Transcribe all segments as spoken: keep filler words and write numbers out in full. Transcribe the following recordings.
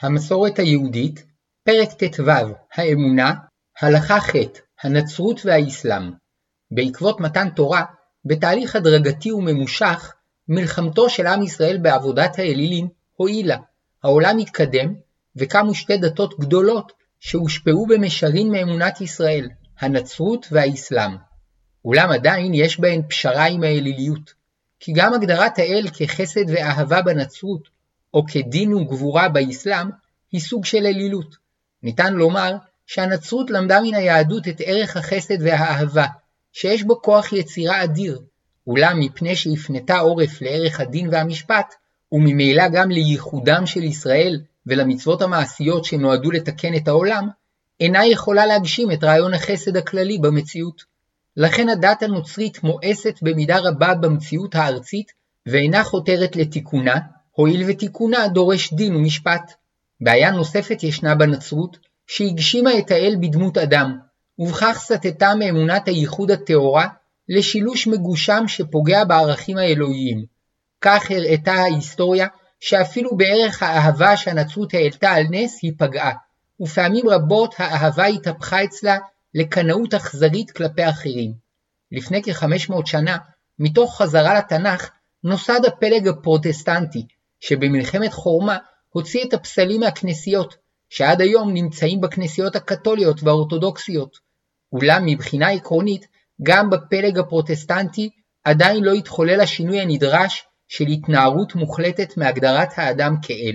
המסורת היהודית, פרק ט"ו, האמונה, הלכה ח', הנצרות והאסלאם. בעקבות מתן תורה, בתהליך הדרגתי וממושך, מלחמתו של עם ישראל בעבודת האלילים הועילה. העולם התקדם, וקמו שתי דתות גדולות שהושפעו במישרין מאמונת ישראל, הנצרות והאסלאם. אולם עדיין יש בהן פשרה עם האליליות, כי גם הגדרת האל כחסד ואהבה בנצרות, או כדין וגבורה באסלאם, היא סוג של אלילות. ניתן לומר שהנצרות למדה מן היהדות את ערך החסד והאהבה, שיש בו כוח יצירה אדיר, אולם מפני שהפנתה עורף לערך הדין והמשפט, וממילא גם לייחודם של ישראל ולמצוות המעשיות שנועדו לתקן את העולם, אינה יכולה להגשים את רעיון החסד הכללי במציאות. לכן הדת הנוצרית מואסת במידה רבה במציאות הארצית, ואינה חותרת לתיקונה, הואיל ותיקונה דורש דין ומשפט. בעיה נוספת ישנה בנצרות, שהגשימה את האל בדמות אדם, ובכך סטתה מאמונת הייחוד הטהורה לשילוש מגושם שפוגע בערכים האלוהיים. כך הראתה ההיסטוריה שאפילו בערך האהבה שהנצרות העלתה על נס היא פגעה, ופעמים רבות האהבה התהפכה אצלה לקנאות אכזרית כלפי אחרים. לפני כ-חמש מאות שנה, מתוך חזרה לתנ"ך, נוסד הפלג הפרוטסטנטי, שבמלחמת חורמה הוציא את הפסלים מהכנסיות, שעד היום נמצאים בכנסיות הקתוליות והאורתודוקסיות. אולם מבחינה עקרונית, גם בפלג הפרוטסטנטי עדיין לא התחולל השינוי הנדרש של התנערות מוחלטת מהגדרת האדם כאל.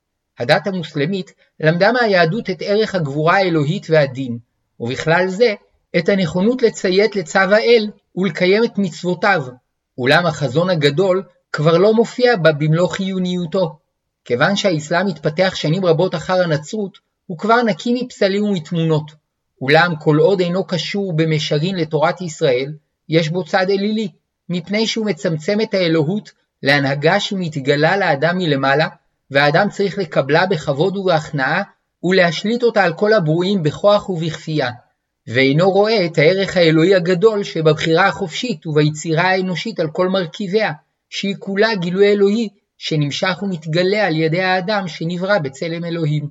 הדת המוסלמית למדה מהיהדות את ערך הגבורה האלוהית והדין, ובכלל זה את הנכונות לציית לצו האל ולקיים את מצוותיו, אולם החזון הגדול כבר לא מופיע בה במלוא חיוניותו. כיוון שהאסלאם התפתח שנים רבות אחר הנצרות, הוא כבר נקי מפסלים ומתמונות, אולם כל עוד אינו קשור במישרין לתורת ישראל, יש בו צד אלילי, מפני שהוא מצמצם את האלוהות להנהגה שמתגלה לאדם מלמעלה, והאדם צריך לקבלה בכבוד ובהכנעה, ולהשליט אותה על כל הברואים בכוח ובכפייה, ואינו רואה את הערך האלוהי הגדול שבבחירה החופשית וביצירה האנושית על כל מרכיביה, שהיא כולה גילוי אלוהי שנמשך ומתגלה על ידי האדם שנברא בצלם אלוהים.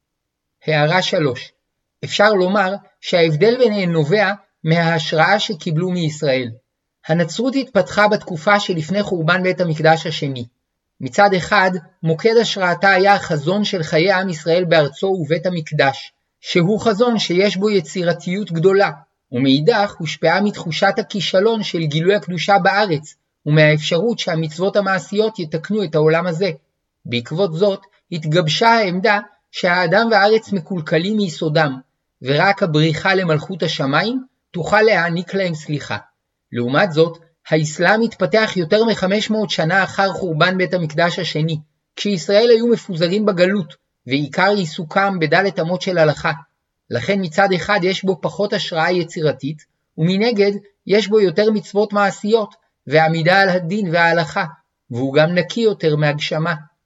הערה שלוש. אפשר לומר שההבדל ביניהן נובע מההשראה שקיבלו מישראל. הנצרות התפתחה בתקופה שלפני חורבן בית המקדש השני. מצד אחד, מוקד השראתה היה החזון של חיי עם ישראל בארצו ובית המקדש, שהוא חזון שיש בו יצירתיות גדולה, ומאידך הושפעה מתחושת הכישלון של גילוי הקדושה בארץ, ומהאפשרות שהמצוות המעשיות יתקנו את העולם הזה. בעקבות זאת, התגבשה העמדה שהאדם והארץ מקולקלים מיסודם, ורק הבריחה למלכות השמיים תוכל להעניק להם סליחה. לעומת זאת, האסלאם התפתח יותר מ-חמש מאות שנה אחר חורבן בית המקדש השני, כשישראל היו מפוזרים בגלות, ועיקר עיסוקם בדלת אמות של הלכה. לכן מצד אחד יש בו פחות השראה יצירתית, ומנגד יש בו יותר מצוות מעשיות, ועמידה על הדין וההלכה, והוא גם נקי יותר מהגשמה.